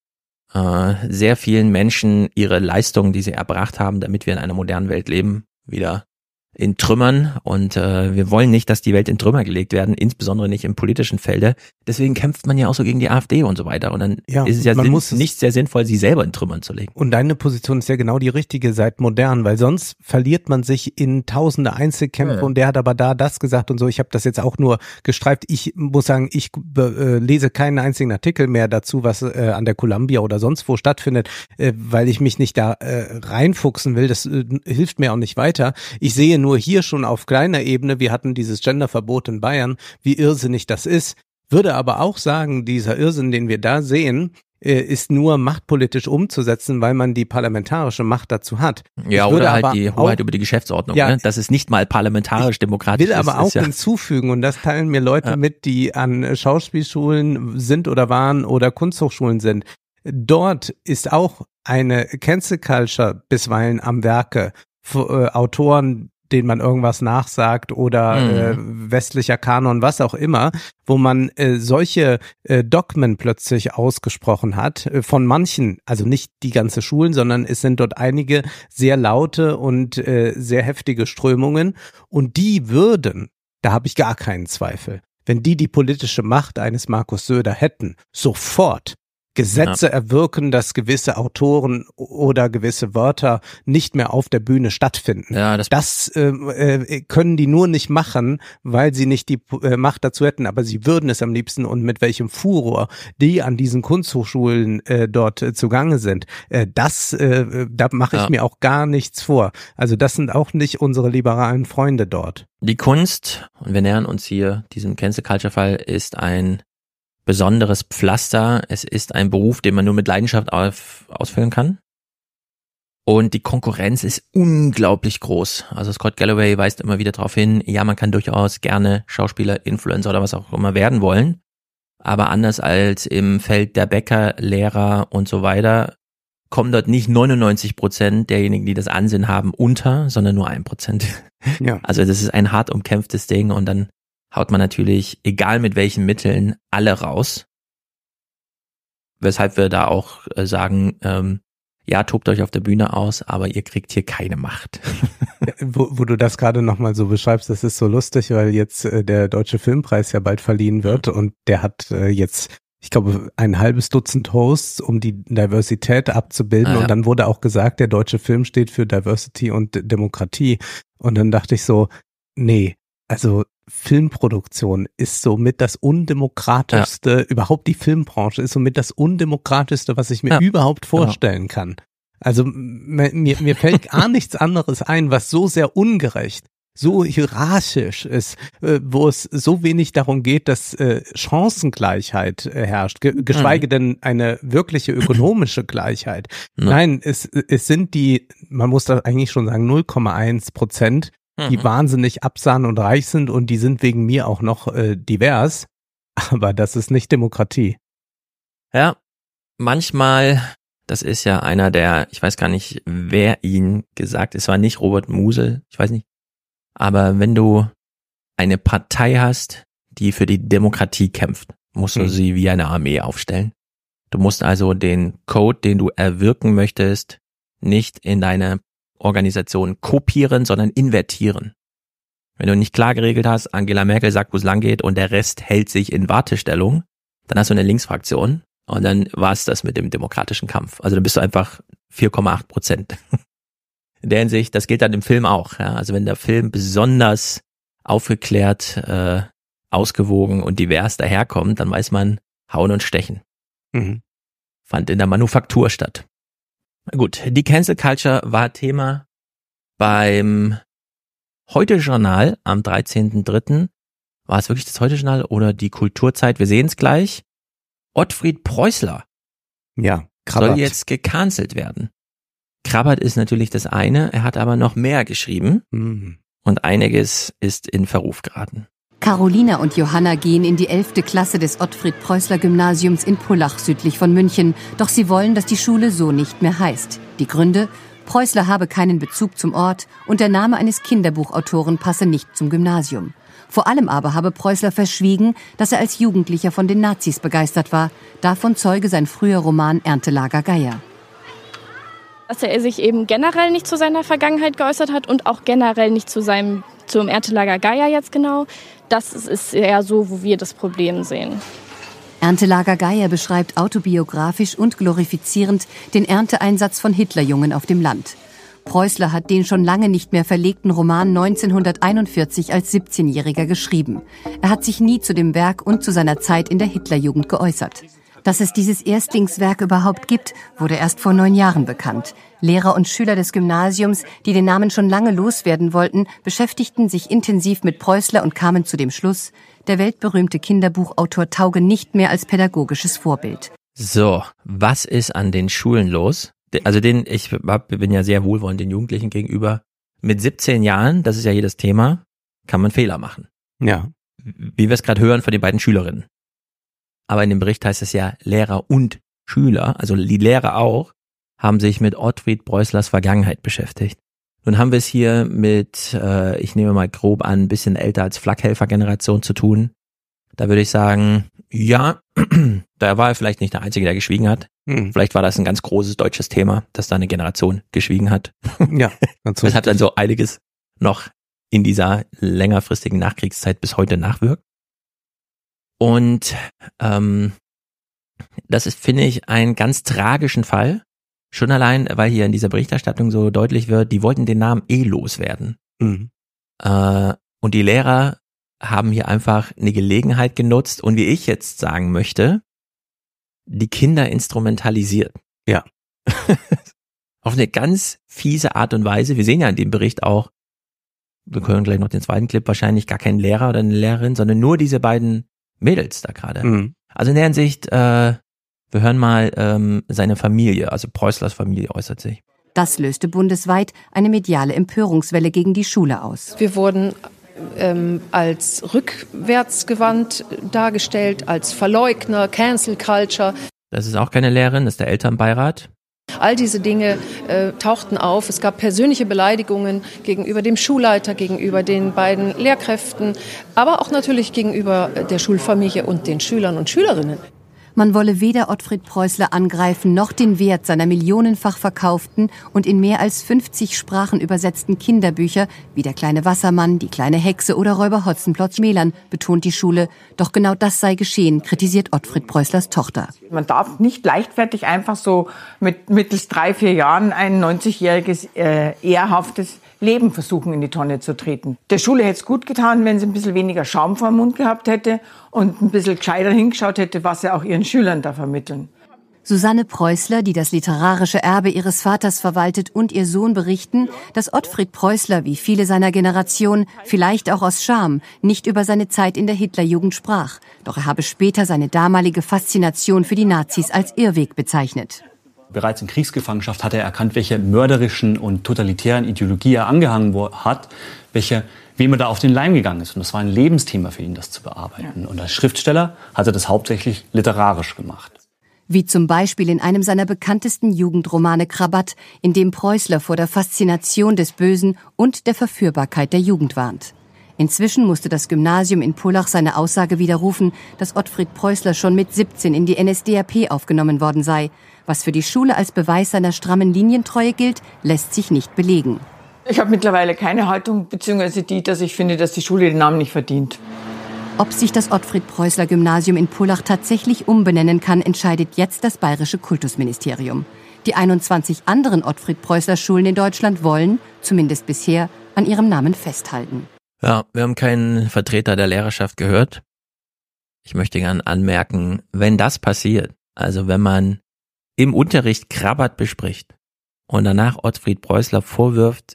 äh, sehr vielen Menschen ihre Leistungen, die sie erbracht haben, damit wir in einer modernen Welt leben, wieder in Trümmern, und äh, wir wollen nicht, dass die Welt in Trümmer gelegt werden, insbesondere nicht im politischen Felde. Deswegen kämpft man ja auch so gegen die AfD und so weiter, und dann ja, ist es ja sinn- muss es nicht sehr sinnvoll, sie selber in Trümmern zu legen. Und deine Position ist ja genau die richtige, seit modern, weil sonst verliert man sich in tausende Einzelkämpfe, ja. und der hat aber da das gesagt und so. Ich habe das jetzt auch nur gestreift. Ich muss sagen, ich äh, lese keinen einzigen Artikel mehr dazu, was äh, an der Columbia oder sonst wo stattfindet, äh, weil ich mich nicht da äh, reinfuchsen will. Das äh, hilft mir auch nicht weiter. Ich sehe nur hier schon auf kleiner Ebene, wir hatten dieses Genderverbot in Bayern, wie irrsinnig das ist, würde aber auch sagen, dieser Irrsinn, den wir da sehen, ist nur machtpolitisch umzusetzen, weil man die parlamentarische Macht dazu hat. Ja, oder halt die Hoheit auch über die Geschäftsordnung. Ja, ne? Das ist nicht mal parlamentarisch-demokratisch. Ich will aber auch ja hinzufügen, und das teilen mir Leute ja. mit, die an Schauspielschulen sind oder waren oder Kunsthochschulen sind. Dort ist auch eine Cancel Culture bisweilen am Werke. Für, äh, Autoren, denen man irgendwas nachsagt, oder mhm. äh, westlicher Kanon, was auch immer, wo man äh, solche äh, Dogmen plötzlich ausgesprochen hat, äh, von manchen, also nicht die ganze Schulen, sondern es sind dort einige sehr laute und äh, sehr heftige Strömungen, und die würden, da habe ich gar keinen Zweifel, wenn die die politische Macht eines Markus Söder hätten, sofort Gesetze ja. erwirken, dass gewisse Autoren oder gewisse Wörter nicht mehr auf der Bühne stattfinden. Ja, das das äh, äh, können die nur nicht machen, weil sie nicht die äh, Macht dazu hätten, aber sie würden es am liebsten, und mit welchem Furor die an diesen Kunsthochschulen äh, dort äh, zugange sind. Äh, das, äh, da mache ich ja. mir auch gar nichts vor. Also das sind auch nicht unsere liberalen Freunde dort. Die Kunst, und wir nähern uns hier diesem Cancel Culture Fall, ist ein besonderes Pflaster. Es ist ein Beruf, den man nur mit Leidenschaft auf, ausfüllen kann. Und die Konkurrenz ist unglaublich groß. Also Scott Galloway weist immer wieder darauf hin, ja, man kann durchaus gerne Schauspieler, Influencer oder was auch immer werden wollen. Aber anders als im Feld der Bäcker, Lehrer und so weiter, kommen dort nicht neunundneunzig Prozent derjenigen, die das Ansehen haben, unter, sondern nur ein Prozent. Ja. Also das ist ein hart umkämpftes Ding, und dann haut man natürlich, egal mit welchen Mitteln, alle raus. Weshalb wir da auch äh, sagen, ähm, ja, tobt euch auf der Bühne aus, aber ihr kriegt hier keine Macht. Wo, wo du das gerade nochmal so beschreibst, das ist so lustig, weil jetzt äh, der Deutsche Filmpreis ja bald verliehen wird und der hat äh, jetzt, ich glaube, ein halbes Dutzend Hosts, um die Diversität abzubilden. Ah, ja. Und dann wurde auch gesagt, der deutsche Film steht für Diversity und Demokratie. Und dann dachte ich so, nee, also Filmproduktion ist somit das undemokratischste, ja. überhaupt die Filmbranche ist somit das undemokratischste, was ich mir ja. überhaupt vorstellen ja. kann. Also mir, mir fällt gar nichts anderes ein, was so sehr ungerecht, so hierarchisch ist, äh, wo es so wenig darum geht, dass äh, Chancengleichheit äh, herrscht, ge- geschweige mhm. denn eine wirkliche ökonomische Gleichheit. Mhm. Nein, es, es sind die, man muss da eigentlich schon sagen, null Komma eins Prozent, die mhm. wahnsinnig absahen und reich sind und die sind wegen mir auch noch äh, divers, aber das ist nicht Demokratie. Ja, manchmal, das ist ja einer der, ich weiß gar nicht, wer ihn gesagt, es war nicht Robert Musil, ich weiß nicht, aber wenn du eine Partei hast, die für die Demokratie kämpft, musst du mhm. sie wie eine Armee aufstellen. Du musst also den Code, den du erwirken möchtest, nicht in deine Organisation kopieren, sondern invertieren. Wenn du nicht klar geregelt hast, Angela Merkel sagt, wo es lang geht und der Rest hält sich in Wartestellung, dann hast du eine Linksfraktion und dann war es das mit dem demokratischen Kampf. Also dann bist du einfach vier Komma acht Prozent. In der Hinsicht, das gilt dann im Film auch. Ja? Also wenn der Film besonders aufgeklärt, äh, ausgewogen und divers daherkommt, dann weiß man, hauen und stechen. Mhm. Fand in der Manufaktur statt. Gut, die Cancel Culture war Thema beim Heute-Journal am dreizehnten dritten War es wirklich das Heute-Journal oder die Kulturzeit? Wir sehen es gleich. Ottfried Preußler ja, Krabbert. soll jetzt gecancelt werden. Krabbert ist natürlich das eine, er hat aber noch mehr geschrieben mhm. und einiges ist in Verruf geraten. Carolina und Johanna gehen in die elfte Klasse des Ottfried-Preußler-Gymnasiums in Pullach südlich von München. Doch sie wollen, dass die Schule so nicht mehr heißt. Die Gründe? Preußler habe keinen Bezug zum Ort und der Name eines Kinderbuchautoren passe nicht zum Gymnasium. Vor allem aber habe Preußler verschwiegen, dass er als Jugendlicher von den Nazis begeistert war. Davon zeuge sein früher Roman Erntelager Geier. Dass er sich eben generell nicht zu seiner Vergangenheit geäußert hat und auch generell nicht zu seinem zum Erntelager Geier jetzt genau. Das ist eher so, wo wir das Problem sehen. Erntelager Geier beschreibt autobiografisch und glorifizierend den Ernteeinsatz von Hitlerjungen auf dem Land. Preußler hat den schon lange nicht mehr verlegten Roman neunzehnhunderteinundvierzig als siebzehnjähriger geschrieben. Er hat sich nie zu dem Werk und zu seiner Zeit in der Hitlerjugend geäußert. Dass es dieses Erstlingswerk überhaupt gibt, wurde erst vor neun Jahren bekannt. Lehrer und Schüler des Gymnasiums, die den Namen schon lange loswerden wollten, beschäftigten sich intensiv mit Preußler und kamen zu dem Schluss, der weltberühmte Kinderbuchautor tauge nicht mehr als pädagogisches Vorbild. So, was ist an den Schulen los? Also den, ich bin ja sehr wohlwollend den Jugendlichen gegenüber. Mit siebzehn Jahren, das ist ja hier das Thema, kann man Fehler machen. Ja. Wie wir es gerade hören von den beiden Schülerinnen. Aber in dem Bericht heißt es ja, Lehrer und Schüler, also die Lehrer auch, haben sich mit Ottfried Preußlers Vergangenheit beschäftigt. Nun haben wir es hier mit, äh, ich nehme mal grob an, ein bisschen älter als Flakhelfer-Generation zu tun. Da würde ich sagen, ja, da war er vielleicht nicht der Einzige, der geschwiegen hat. Hm. Vielleicht war das ein ganz großes deutsches Thema, dass da eine Generation geschwiegen hat. Ja, ganz so. Das hat dann so einiges noch in dieser längerfristigen Nachkriegszeit bis heute nachwirkt. Und ähm, das ist, finde ich, einen ganz tragischen Fall. Schon allein, weil hier in dieser Berichterstattung so deutlich wird, die wollten den Namen eh loswerden. Mhm. Äh, und die Lehrer haben hier einfach eine Gelegenheit genutzt und wie ich jetzt sagen möchte, die Kinder instrumentalisiert. Ja. Auf eine ganz fiese Art und Weise. Wir sehen ja in dem Bericht auch, wir können gleich noch den zweiten Clip, wahrscheinlich gar keinen Lehrer oder eine Lehrerin, sondern nur diese beiden Mädels da gerade. Mhm. Also in der Hinsicht, äh, wir hören mal ähm, seine Familie, also Preußlers Familie äußert sich. Das löste bundesweit eine mediale Empörungswelle gegen die Schule aus. Wir wurden ähm, als rückwärtsgewandt dargestellt, als Verleugner, Cancel Culture. Das ist auch keine Lehrerin, das ist der Elternbeirat. All diese Dinge äh, tauchten auf. Es gab persönliche Beleidigungen gegenüber dem Schulleiter, gegenüber den beiden Lehrkräften, aber auch natürlich gegenüber der Schulfamilie und den Schülern und Schülerinnen. Man wolle weder Ottfried Preußler angreifen, noch den Wert seiner millionenfach verkauften und in mehr als fünfzig Sprachen übersetzten Kinderbücher wie Der kleine Wassermann, Die kleine Hexe oder Räuber Hotzenplotz schmälern, betont die Schule. Doch genau das sei geschehen, kritisiert Ottfried Preußlers Tochter. Man darf nicht leichtfertig einfach so mit mittels drei, vier Jahren ein neunzigjähriges äh, ehrhaftes Leben versuchen in die Tonne zu treten. Der Schule hätte es gut getan, wenn sie ein bisschen weniger Schaum vor dem Mund gehabt hätte und ein bisschen gescheiter hingeschaut hätte, was sie auch ihren Schülern da vermitteln. Susanne Preußler, die das literarische Erbe ihres Vaters verwaltet, und ihr Sohn berichten, dass Ottfried Preußler, wie viele seiner Generation, vielleicht auch aus Scham, nicht über seine Zeit in der Hitlerjugend sprach. Doch er habe später seine damalige Faszination für die Nazis als Irrweg bezeichnet. Bereits in Kriegsgefangenschaft hat er erkannt, welche mörderischen und totalitären Ideologie er angehangen hat, welche, wem er da auf den Leim gegangen ist. Und das war ein Lebensthema für ihn, das zu bearbeiten. Ja. Und als Schriftsteller hat er das hauptsächlich literarisch gemacht. Wie zum Beispiel in einem seiner bekanntesten Jugendromane Krabat, in dem Preußler vor der Faszination des Bösen und der Verführbarkeit der Jugend warnt. Inzwischen musste das Gymnasium in Pullach seine Aussage widerrufen, dass Ottfried Preußler schon mit siebzehn in die N S D A P aufgenommen worden sei. Was für die Schule als Beweis seiner strammen Linientreue gilt, lässt sich nicht belegen. Ich habe mittlerweile keine Haltung, beziehungsweise die, dass ich finde, dass die Schule den Namen nicht verdient. Ob sich das Ottfried-Preußler-Gymnasium in Pullach tatsächlich umbenennen kann, entscheidet jetzt das Bayerische Kultusministerium. Die einundzwanzig anderen Ottfried-Preußler-Schulen in Deutschland wollen, zumindest bisher, an ihrem Namen festhalten. Ja, wir haben keinen Vertreter der Lehrerschaft gehört. Ich möchte gern anmerken, wenn das passiert, also wenn man im Unterricht Krabat bespricht und danach Ottfried Preußler vorwirft,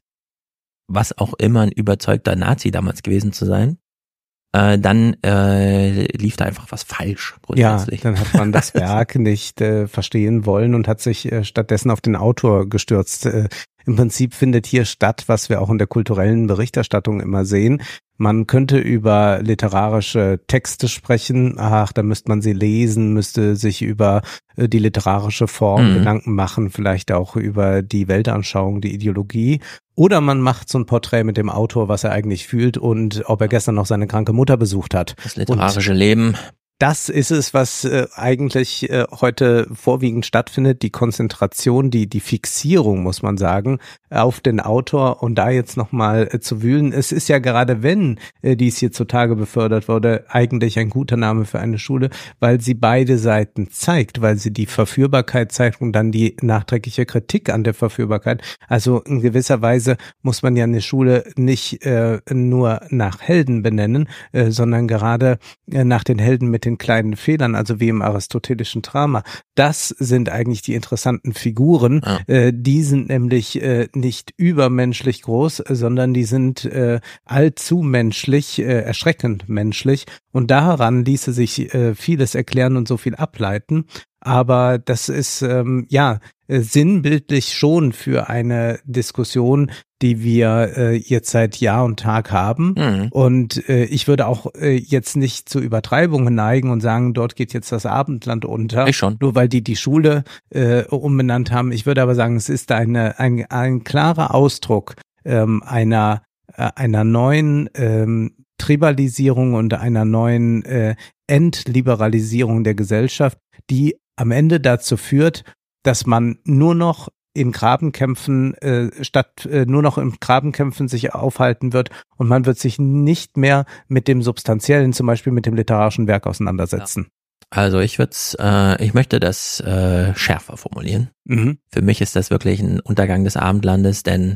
was auch immer ein überzeugter Nazi damals gewesen zu sein, äh, dann äh, lief da einfach was falsch grundsätzlich. Ja, dann hat man das Werk nicht äh, verstehen wollen und hat sich äh, stattdessen auf den Autor gestürzt. Äh, Im Prinzip findet hier statt, was wir auch in der kulturellen Berichterstattung immer sehen. Man könnte über literarische Texte sprechen. Ach, da müsste man sie lesen, müsste sich über äh, die literarische Form mhm. Gedanken machen, vielleicht auch über die Weltanschauung, die Ideologie. Oder man macht so ein Porträt mit dem Autor, was er eigentlich fühlt und ob er gestern noch seine kranke Mutter besucht hat. Das literarische und Leben. Das ist es, was äh, eigentlich äh, heute vorwiegend stattfindet, die Konzentration, die die Fixierung, muss man sagen, auf den Autor und da jetzt nochmal äh, zu wühlen. Es ist ja gerade, wenn äh, dies hier zutage befördert wurde, eigentlich ein guter Name für eine Schule, weil sie beide Seiten zeigt, weil sie die Verführbarkeit zeigt und dann die nachträgliche Kritik an der Verführbarkeit. Also in gewisser Weise muss man ja eine Schule nicht äh, nur nach Helden benennen, äh, sondern gerade äh, nach den Helden mit den kleinen Fehlern, also wie im aristotelischen Drama. Das sind eigentlich die interessanten Figuren. Ja. Äh, die sind nämlich äh, nicht übermenschlich groß, sondern die sind äh, allzu menschlich, äh, erschreckend menschlich. Und daran ließe sich äh, vieles erklären und so viel ableiten. Aber das ist ähm, ja sinnbildlich schon für eine Diskussion, die wir äh, jetzt seit Jahr und Tag haben. Mhm. Und äh, ich würde auch äh, jetzt nicht zu Übertreibungen neigen und sagen, dort geht jetzt das Abendland unter. Ich schon. Nur weil die die Schule äh, umbenannt haben. Ich würde aber sagen, es ist eine ein, ein klarer Ausdruck ähm, einer äh, einer neuen ähm, Tribalisierung und einer neuen äh, Entliberalisierung der Gesellschaft, die am Ende dazu führt, dass man nur noch in Grabenkämpfen äh, statt äh, nur noch in Grabenkämpfen sich aufhalten wird und man wird sich nicht mehr mit dem Substanziellen, zum Beispiel mit dem literarischen Werk auseinandersetzen. Also ich würde äh, ich möchte das äh, schärfer formulieren. Mhm. Für mich ist das wirklich ein Untergang des Abendlandes, denn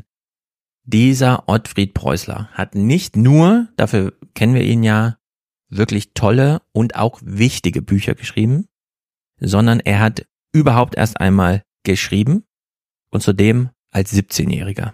dieser Ottfried Preußler hat nicht nur, dafür kennen wir ihn ja, wirklich tolle und auch wichtige Bücher geschrieben, sondern er hat überhaupt erst einmal geschrieben und zudem als siebzehnjähriger.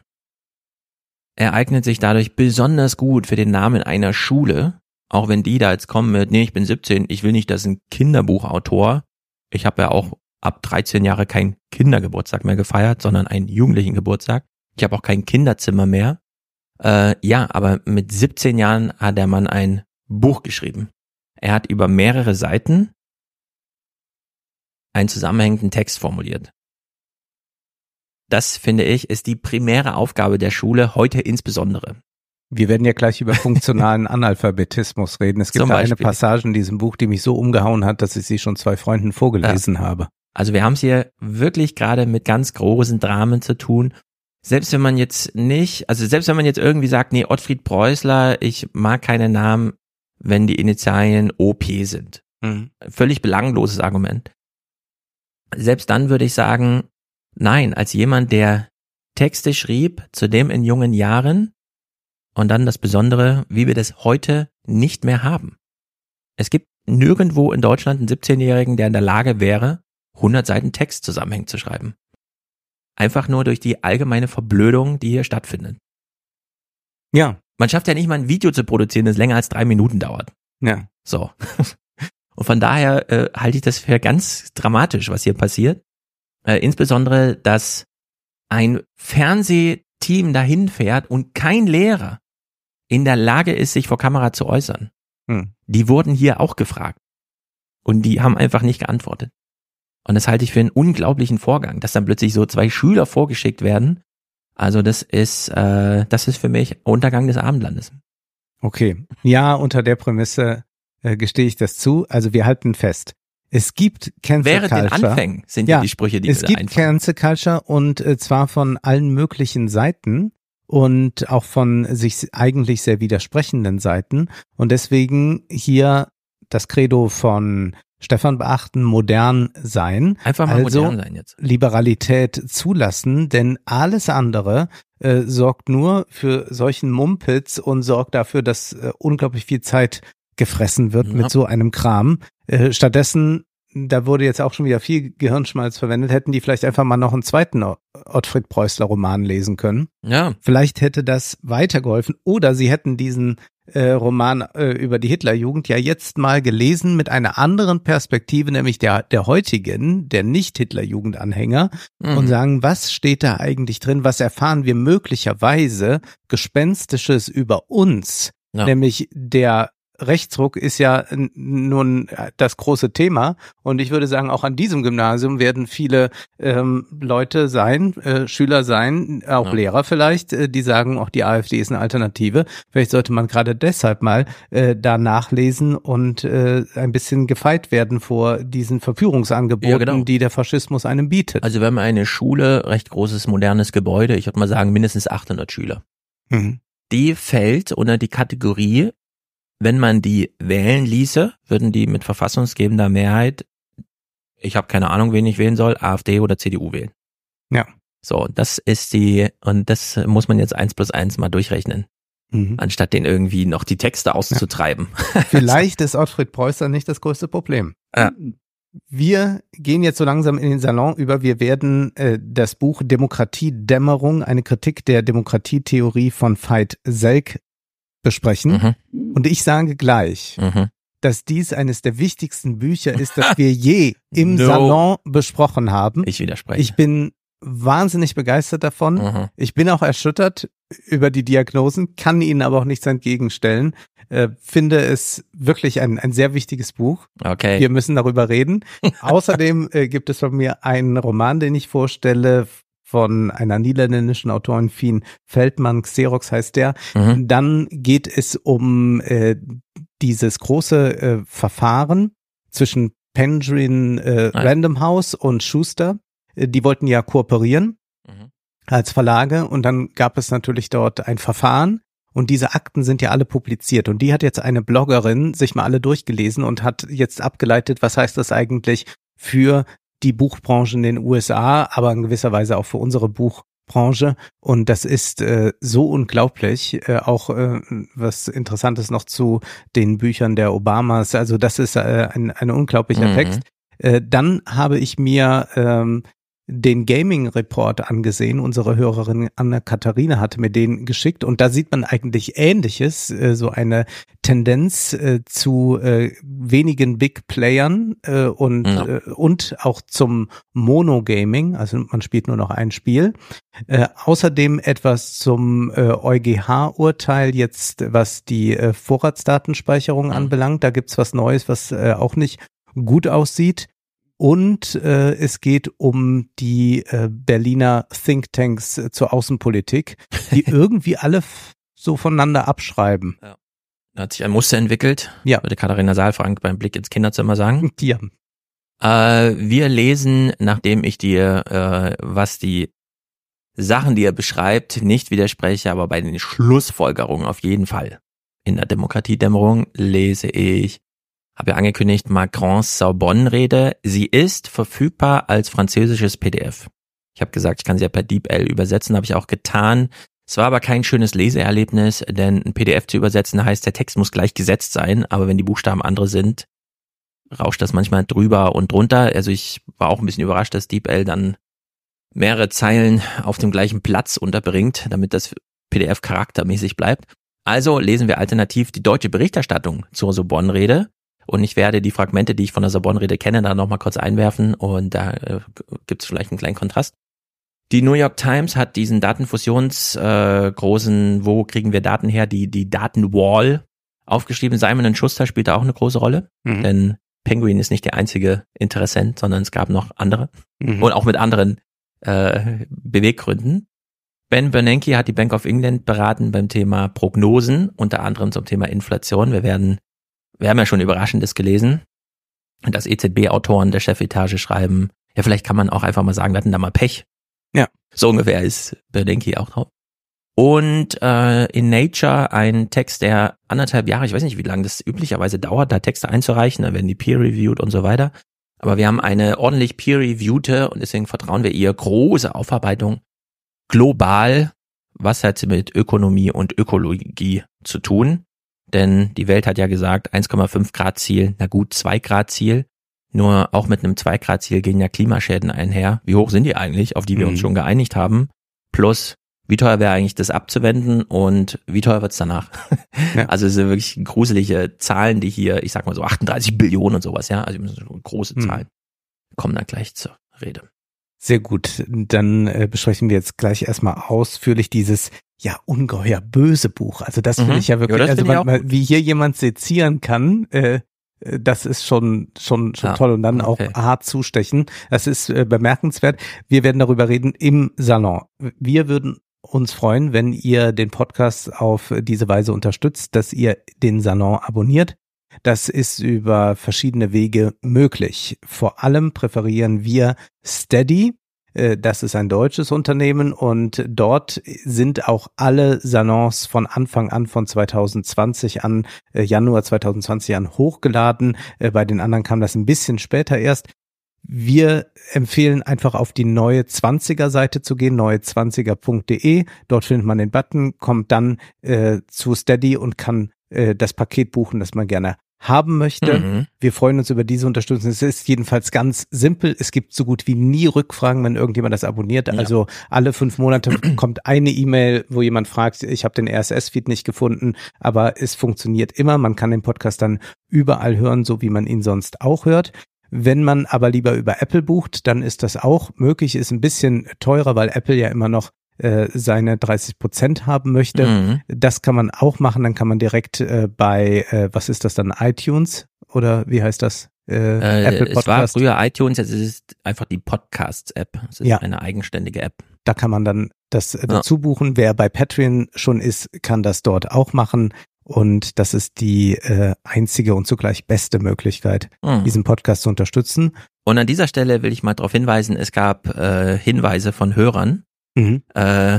Er eignet sich dadurch besonders gut für den Namen einer Schule, auch wenn die da jetzt kommen mit, nee, ich bin siebzehn, ich will nicht, dass ein Kinderbuchautor, ich habe ja auch ab dreizehn Jahre keinen Kindergeburtstag mehr gefeiert, sondern einen jugendlichen Geburtstag. Ich habe auch kein Kinderzimmer mehr. Äh, ja, aber mit siebzehn Jahren hat der Mann ein Buch geschrieben. Er hat über mehrere Seiten einen zusammenhängenden Text formuliert. Das, finde ich, ist die primäre Aufgabe der Schule, heute insbesondere. Wir werden ja gleich über funktionalen Analphabetismus reden. Es gibt da eine Passage in diesem Buch, die mich so umgehauen hat, dass ich sie schon zwei Freunden vorgelesen ja. habe. Also wir haben es hier wirklich gerade mit ganz großen Dramen zu tun. Selbst wenn man jetzt nicht, also selbst wenn man jetzt irgendwie sagt, nee, Ottfried Preußler, ich mag keine Namen, wenn die Initialien O P sind. Mhm. Völlig belangloses Argument. Selbst dann würde ich sagen, nein, als jemand, der Texte schrieb, zudem in jungen Jahren, und dann das Besondere, wie wir das heute nicht mehr haben. Es gibt nirgendwo in Deutschland einen siebzehnjährigen, der in der Lage wäre, hundert Seiten Text zusammenhängend zu schreiben. Einfach nur durch die allgemeine Verblödung, die hier stattfindet. Ja. Man schafft ja nicht mal ein Video zu produzieren, das länger als drei Minuten dauert. Ja. So. Und von daher äh, halte ich das für ganz dramatisch, was hier passiert. Äh, insbesondere, dass ein Fernsehteam dahin fährt und kein Lehrer in der Lage ist, sich vor Kamera zu äußern. Hm. Die wurden hier auch gefragt. Und die haben einfach nicht geantwortet. Und das halte ich für einen unglaublichen Vorgang, dass dann plötzlich so zwei Schüler vorgeschickt werden. Also das ist, äh, das ist für mich Untergang des Abendlandes. Okay, ja, unter der Prämisse äh, gestehe ich das zu. Also wir halten fest, es gibt Cancel Während Culture. den Anfängen sind ja ja die Sprüche, die es wir gibt da einfallen. Cancel Culture und äh, zwar von allen möglichen Seiten und auch von sich eigentlich sehr widersprechenden Seiten. Und deswegen hier das Credo von Stefan beachten, modern sein. Einfach mal also modern sein jetzt. Liberalität zulassen, denn alles andere äh, sorgt nur für solchen Mumpitz und sorgt dafür, dass äh, unglaublich viel Zeit gefressen wird ja. mit so einem Kram. Äh, stattdessen, da wurde jetzt auch schon wieder viel Gehirnschmalz verwendet, hätten die vielleicht einfach mal noch einen zweiten Ottfried Preußler Roman lesen können. Ja. Vielleicht hätte das weitergeholfen oder sie hätten diesen Äh, Roman äh, über die Hitlerjugend ja jetzt mal gelesen mit einer anderen Perspektive, nämlich der der heutigen, der Nicht-Hitlerjugend-Anhänger mhm. und sagen, was steht da eigentlich drin, was erfahren wir möglicherweise Gespenstisches über uns, ja. nämlich der Rechtsruck ist ja nun das große Thema und ich würde sagen, auch an diesem Gymnasium werden viele ähm, Leute sein, äh, Schüler sein, auch ja. Lehrer vielleicht, äh, die sagen, auch die AfD ist eine Alternative. Vielleicht sollte man gerade deshalb mal äh, da nachlesen und äh, ein bisschen gefeit werden vor diesen Verführungsangeboten, ja, genau. die der Faschismus einem bietet. Also wir haben eine Schule, recht großes, modernes Gebäude, ich würde mal sagen mindestens achthundert Schüler. Mhm. Die fällt unter die Kategorie, wenn man die wählen ließe, würden die mit verfassungsgebender Mehrheit, ich habe keine Ahnung, wen ich wählen soll, AfD oder C D U wählen. Ja. So, das ist die, und das muss man jetzt eins plus eins mal durchrechnen, mhm. anstatt den irgendwie noch die Texte auszutreiben. Ja. Vielleicht ist Ottfried Preußler nicht das größte Problem. Ja. Wir gehen jetzt so langsam in den Salon über. Wir werden äh, das Buch Demokratiedämmerung, eine Kritik der Demokratietheorie von Veit Selk besprechen. Mhm. Und ich sage gleich, mhm. dass dies eines der wichtigsten Bücher ist, das wir je im no. Salon besprochen haben. Ich widerspreche. Ich bin wahnsinnig begeistert davon. Mhm. Ich bin auch erschüttert über die Diagnosen, kann ihnen aber auch nichts entgegenstellen. Äh, finde es wirklich ein, ein sehr wichtiges Buch. Okay. Wir müssen darüber reden. Außerdem äh, gibt es von mir einen Roman, den ich vorstelle, von einer niederländischen Autorin, Fien Feldman, Xerox heißt der. Mhm. Dann geht es um äh, dieses große äh, Verfahren zwischen Penguin äh, Random House und Schuster. Äh, die wollten ja kooperieren mhm. als Verlage und dann gab es natürlich dort ein Verfahren und diese Akten sind ja alle publiziert und die hat jetzt eine Bloggerin sich mal alle durchgelesen und hat jetzt abgeleitet, was heißt das eigentlich für die Buchbranche in den U S A, aber in gewisser Weise auch für unsere Buchbranche. Und das ist äh, so unglaublich. Äh, auch äh, was Interessantes noch zu den Büchern der Obamas. Also das ist äh, ein, ein unglaublicher mhm. Text. Äh, dann habe ich mir ähm, den Gaming Report angesehen. Unsere Hörerin Anna-Katharina hatte mir den geschickt und da sieht man eigentlich Ähnliches, äh, so eine Tendenz äh, zu äh, wenigen Big Playern äh, und ja. äh, und auch zum Monogaming, also man spielt nur noch ein Spiel. Äh, außerdem etwas zum äh, EuGH-Urteil jetzt, was die äh, Vorratsdatenspeicherung mhm. anbelangt. Da gibt's was Neues, was äh, auch nicht gut aussieht. Und äh, es geht um die äh, Berliner Thinktanks äh, zur Außenpolitik, die irgendwie alle f- so voneinander abschreiben. Ja. Da hat sich ein Muster entwickelt, ja. würde Katharina Saalfrank beim Blick ins Kinderzimmer sagen. Ja. Äh, wir lesen, nachdem ich dir, äh, was die Sachen, die er beschreibt, nicht widerspreche, aber bei den Schlussfolgerungen auf jeden Fall. In der Demokratiedämmerung lese ich, habe ja angekündigt, Macrons Sorbonne-Rede. Sie ist verfügbar als französisches P D F. Ich habe gesagt, ich kann sie ja per DeepL übersetzen, habe ich auch getan. Es war aber kein schönes Leseerlebnis, denn ein P D F zu übersetzen heißt, der Text muss gleich gesetzt sein, aber wenn die Buchstaben andere sind, rauscht das manchmal drüber und drunter. Also ich war auch ein bisschen überrascht, dass DeepL dann mehrere Zeilen auf dem gleichen Platz unterbringt, damit das P D F charaktermäßig bleibt. Also lesen wir alternativ die deutsche Berichterstattung zur Sorbonne-Rede und ich werde die Fragmente, die ich von der Sorbonne-Rede kenne, da nochmal kurz einwerfen und da äh, gibt es vielleicht einen kleinen Kontrast. Die New York Times hat diesen Datenfusions äh, großen, wo kriegen wir Daten her, die die Datenwall aufgeschrieben. Simon und Schuster spielt da auch eine große Rolle, mhm. denn Penguin ist nicht der einzige Interessent, sondern es gab noch andere mhm. und auch mit anderen äh, Beweggründen. Ben Bernanke hat die Bank of England beraten beim Thema Prognosen, unter anderem zum Thema Inflation. Wir werden, wir haben ja schon Überraschendes gelesen, dass E Z B-Autoren der Chefetage schreiben, ja vielleicht kann man auch einfach mal sagen, wir hatten da mal Pech. Ja. So ungefähr ist Bernanke auch drauf. Und äh, in Nature ein Text, der anderthalb Jahre, ich weiß nicht, wie lange das üblicherweise dauert, da Texte einzureichen, dann werden die peer-reviewed und so weiter. Aber wir haben eine ordentlich peer-reviewte und deswegen vertrauen wir ihr große Aufarbeitung global, was hat mit Ökonomie und Ökologie zu tun. Denn die Welt hat ja gesagt, eins Komma fünf Grad Ziel, na gut, zwei Grad Ziel. Nur auch mit einem zwei Grad Ziel gehen ja Klimaschäden einher. Wie hoch sind die eigentlich, auf die wir mhm. uns schon geeinigt haben? Plus, wie teuer wäre eigentlich das abzuwenden und wie teuer wird's danach? Ja. Also es sind wirklich gruselige Zahlen, die hier, ich sag mal so achtunddreißig Billionen und sowas, ja, also große Zahlen. Mhm. Kommen dann gleich zur Rede. Sehr gut, dann äh, besprechen wir jetzt gleich erstmal ausführlich dieses ja ungeheuer böse Buch. Also das mhm. finde ich ja wirklich, ja, also man, man, wie hier jemand sezieren kann, äh, das ist schon schon schon ja, toll und dann okay. auch hart zustechen. Das ist äh, bemerkenswert. Wir werden darüber reden im Salon. Wir würden uns freuen, wenn ihr den Podcast auf diese Weise unterstützt, dass ihr den Salon abonniert. Das ist über verschiedene Wege möglich. Vor allem präferieren wir Steady. Das ist ein deutsches Unternehmen und dort sind auch alle Salons von Anfang an, von zwanzig zwanzig an, Januar zwanzig zwanzig an hochgeladen. Bei den anderen kam das ein bisschen später erst. Wir empfehlen einfach auf die neue zwanziger Seite zu gehen, neue zwanziger punkt de. Dort findet man den Button, kommt dann äh, zu Steady und kann äh, das Paket buchen, das man gerne haben möchte. Mhm. Wir freuen uns über diese Unterstützung. Es ist jedenfalls ganz simpel. Es gibt so gut wie nie Rückfragen, wenn irgendjemand das abonniert. Ja. Also alle fünf Monate kommt eine E-Mail, wo jemand fragt, ich habe den R S S-Feed nicht gefunden, aber es funktioniert immer. Man kann den Podcast dann überall hören, so wie man ihn sonst auch hört. Wenn man aber lieber über Apple bucht, dann ist das auch möglich. Ist ein bisschen teurer, weil Apple ja immer noch äh, seine dreißig Prozent haben möchte. Mhm. Das kann man auch machen. Dann kann man direkt äh, bei, äh, was ist das dann, iTunes oder wie heißt das? Äh, äh, Apple Podcast. Es war früher iTunes, jetzt ist es einfach die Podcasts-App. Es ist ja eine eigenständige App. Da kann man dann das äh, dazu buchen. Wer bei Patreon schon ist, kann das dort auch machen. Und das ist die äh, einzige und zugleich beste Möglichkeit, mhm. diesen Podcast zu unterstützen. Und an dieser Stelle will ich mal darauf hinweisen, es gab äh, Hinweise von Hörern. Mhm. Äh,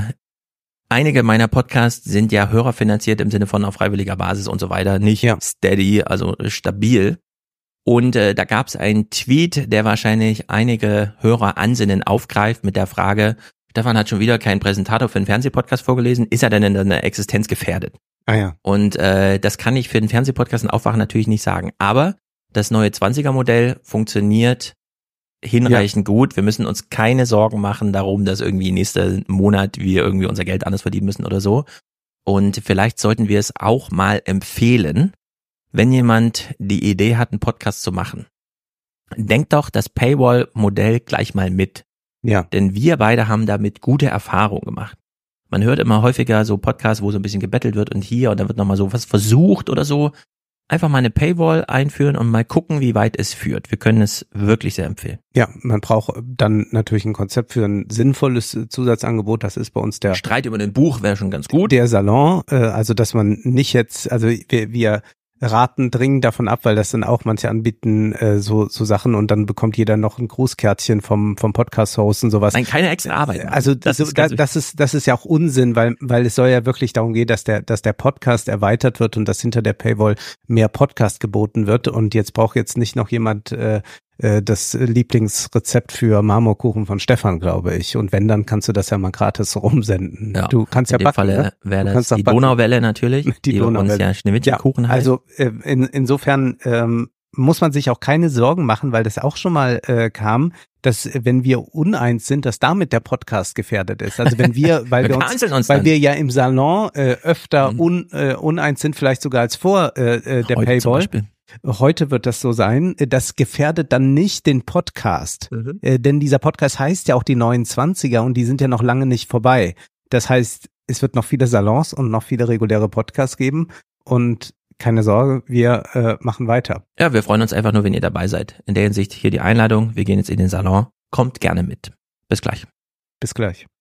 einige meiner Podcasts sind ja hörerfinanziert im Sinne von auf freiwilliger Basis und so weiter, nicht ja. steady, also stabil. Und äh, da gab es einen Tweet, der wahrscheinlich einige Höreransinnen aufgreift mit der Frage, Stefan hat schon wieder keinen Präsentator für einen Fernsehpodcast vorgelesen, ist er denn in der Existenz gefährdet? Ah ja. Und äh, das kann ich für den Fernsehpodcast und Aufwachen natürlich nicht sagen. Aber das neue zwanziger-Modell funktioniert hinreichend ja. gut. Wir müssen uns keine Sorgen machen darum, dass irgendwie nächsten Monat wir irgendwie unser Geld anders verdienen müssen oder so. Und vielleicht sollten wir es auch mal empfehlen, wenn jemand die Idee hat, einen Podcast zu machen. Denkt doch das Paywall-Modell gleich mal mit. Ja. Denn wir beide haben damit gute Erfahrungen gemacht. Man hört immer häufiger so Podcasts, wo so ein bisschen gebettelt wird und hier und da wird nochmal so was versucht oder so. einfach mal eine Paywall einführen und mal gucken, wie weit es führt. Wir können es wirklich sehr empfehlen. Ja, man braucht dann natürlich ein Konzept für ein sinnvolles Zusatzangebot. Das ist bei uns der Streit über ein Buch wäre schon ganz gut. Der Salon, äh, also dass man nicht jetzt, also wir, wir raten dringend davon ab, weil das dann auch manche anbieten, äh, so so Sachen und dann bekommt jeder noch ein Grußkärtchen vom vom Podcast-Host und sowas. Nein, keine extra Arbeit. Also das, so, ist da, das ist das ist ja auch Unsinn, weil weil es soll ja wirklich darum gehen, dass der dass der Podcast erweitert wird und dass hinter der Paywall mehr Podcast geboten wird und jetzt braucht jetzt nicht noch jemand äh, das Lieblingsrezept für Marmorkuchen von Stefan, glaube ich. Und wenn, dann kannst du das ja mal gratis rumsenden. Ja, du kannst ja in backen, dem Falle ne? wäre das die die Donauwelle natürlich, die, die Donauwelle. Uns ja Schneewittchenkuchen ja, heißt. Also äh, in, insofern ähm, muss man sich auch keine Sorgen machen, weil das auch schon mal äh, kam, dass wenn wir uneins sind, dass damit der Podcast gefährdet ist. Also wenn wir, weil wir, wir uns, uns weil wir ja im Salon äh, öfter mhm. un, äh, uneins sind, vielleicht sogar als vor äh, der Heute Paywall. Heute wird das so sein. Das gefährdet dann nicht den Podcast. Mhm. Äh, denn dieser Podcast heißt ja auch die neunundzwanziger und die sind ja noch lange nicht vorbei. Das heißt, es wird noch viele Salons und noch viele reguläre Podcasts geben und keine Sorge, wir äh, machen weiter. Ja, wir freuen uns einfach nur, wenn ihr dabei seid. In der Hinsicht hier die Einladung. Wir gehen jetzt in den Salon. Kommt gerne mit. Bis gleich. Bis gleich.